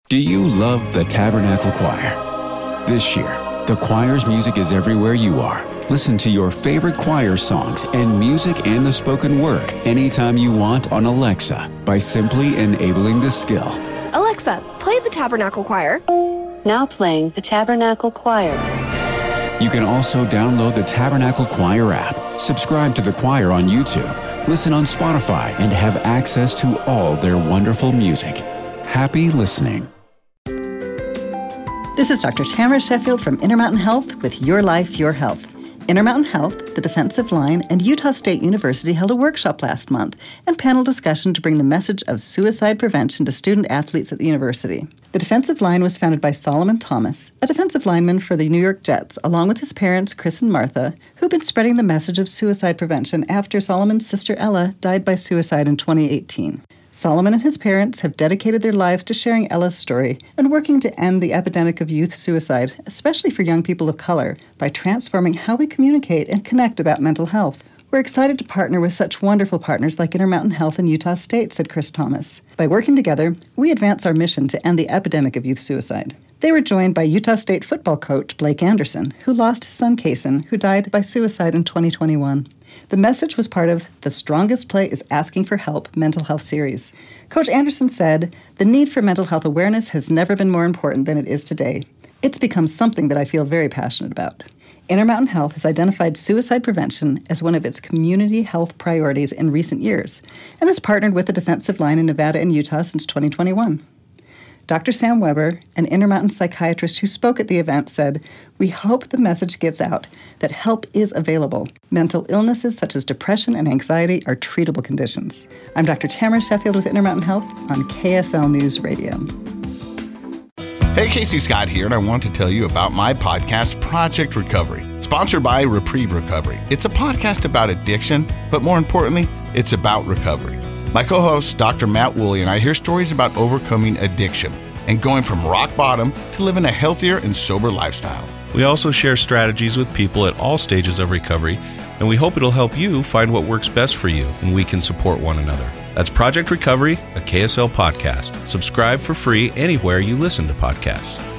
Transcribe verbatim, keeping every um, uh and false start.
Do you love the Tabernacle Choir? This year, the choir's music is everywhere you are. Listen to your favorite choir songs and music and the spoken word anytime you want on Alexa by simply enabling the skill. Alexa, play the Tabernacle Choir. Now playing the Tabernacle Choir. You can also download the Tabernacle Choir app, subscribe to the choir on YouTube, listen on Spotify, and have access to all their wonderful music. Happy listening. This is Doctor Tamara Sheffield from Intermountain Health with Your Life, Your Health. Intermountain Health, the Defensive Line, and Utah State University held a workshop last month and panel discussion to bring the message of suicide prevention to student athletes at the university. The Defensive Line was founded by Solomon Thomas, a defensive lineman for the New York Jets, along with his parents, Chris and Martha, who've been spreading the message of suicide prevention after Solomon's sister Ella died by suicide in twenty eighteen. Solomon and his parents have dedicated their lives to sharing Ella's story and working to end the epidemic of youth suicide, especially for young people of color, by transforming how we communicate and connect about mental health. We're excited to partner with such wonderful partners like Intermountain Health and Utah State, said Chris Thomas. By working together, we advance our mission to end the epidemic of youth suicide. They were joined by Utah State football coach Blake Anderson, who lost his son Kason, who died by suicide in twenty twenty-one. The message was part of The Strongest Play is Asking for Help mental health series. Coach Anderson said, "The need for mental health awareness has never been more important than it is today. It's become something that I feel very passionate about." Intermountain Health has identified suicide prevention as one of its community health priorities in recent years and has partnered with the Defensive Line in Nevada and Utah since twenty twenty-one. Doctor Sam Weber, an Intermountain psychiatrist who spoke at the event, said, "We hope the message gets out that help is available. Mental illnesses such as depression and anxiety are treatable conditions." I'm Doctor Tamara Sheffield with Intermountain Health on K S L News Radio. Hey, Casey Scott here, and I want to tell you about my podcast, Project Recovery, sponsored by Reprieve Recovery. It's a podcast about addiction, but more importantly, it's about recovery. My co-host, Doctor Matt Woolley, and I hear stories about overcoming addiction and going from rock bottom to living a healthier and sober lifestyle. We also share strategies with people at all stages of recovery, and we hope it'll help you find what works best for you, and we can support one another. That's Project Recovery, a K S L podcast. Subscribe for free anywhere you listen to podcasts.